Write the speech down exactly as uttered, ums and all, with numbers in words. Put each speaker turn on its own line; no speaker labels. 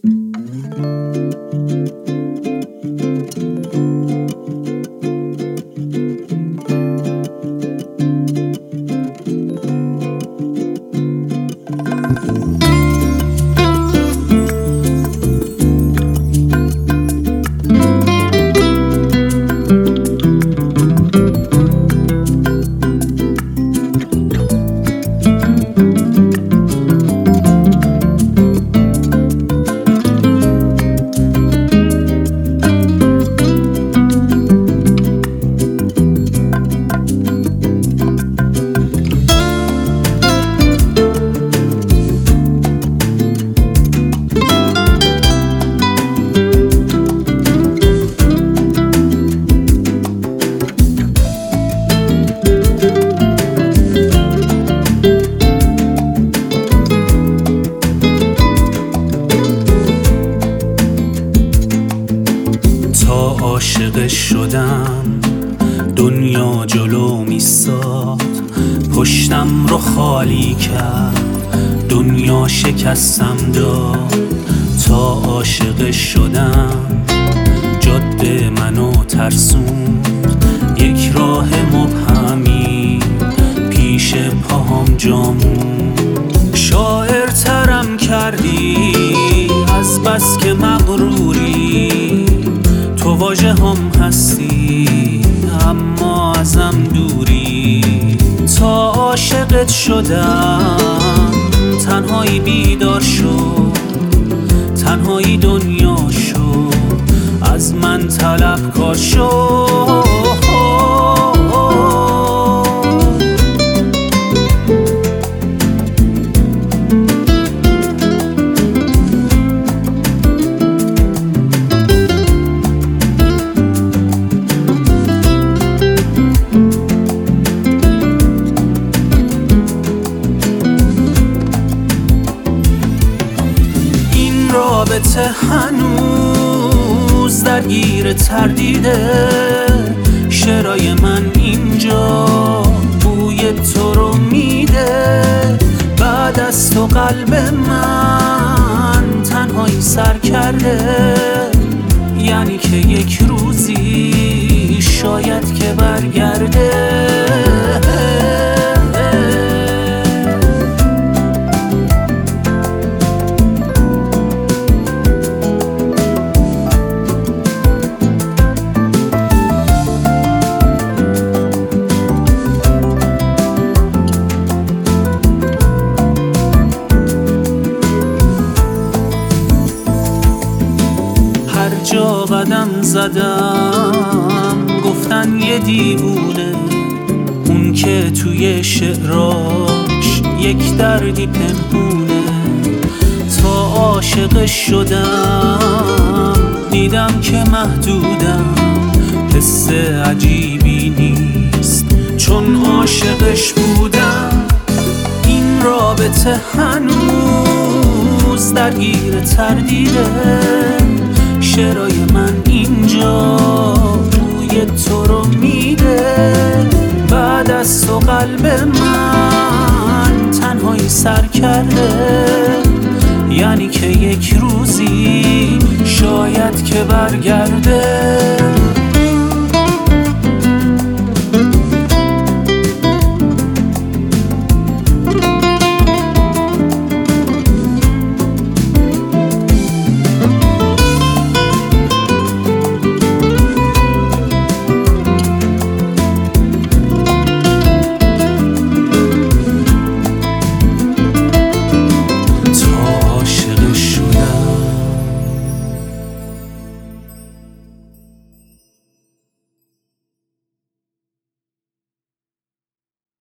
عاشقش شدم دنیا جلو میستاد، پشتم رو خالی کرد دنیا شکستم داد. تا عاشقش شدم جاده منو ترسوند، یک راه مبهمی پیش پاهم جامون. شاعر ترم کردی از بس که مغروری، تو واژه هم هستی اما ازم دوری. تا عاشقت شدم تنهایی بیدار شد، تنهایی دنیا شد از من طلبکار شد. رابطه هنوز درگیر تردیده، شعرهای من اینجا بوی تو رو میده. بعد از تو قلب من تنهایی سر کرده، یعنی که یک روزی شاید که برگرده. جا قدم زدم گفتن یه دیوونه، اون که توی شعراش یک دردی پنهونه. تا عاشقش شدم دیدم که محدودم، حس عجیبی نیست چون عاشقش بودم. این رابطه هنوز درگیر تردیده، شعرهای من اینجا بوی تو رو میده. بعد از تو قلب من تنهایی سر کرده، یعنی که یک روزی شاید که برگرده.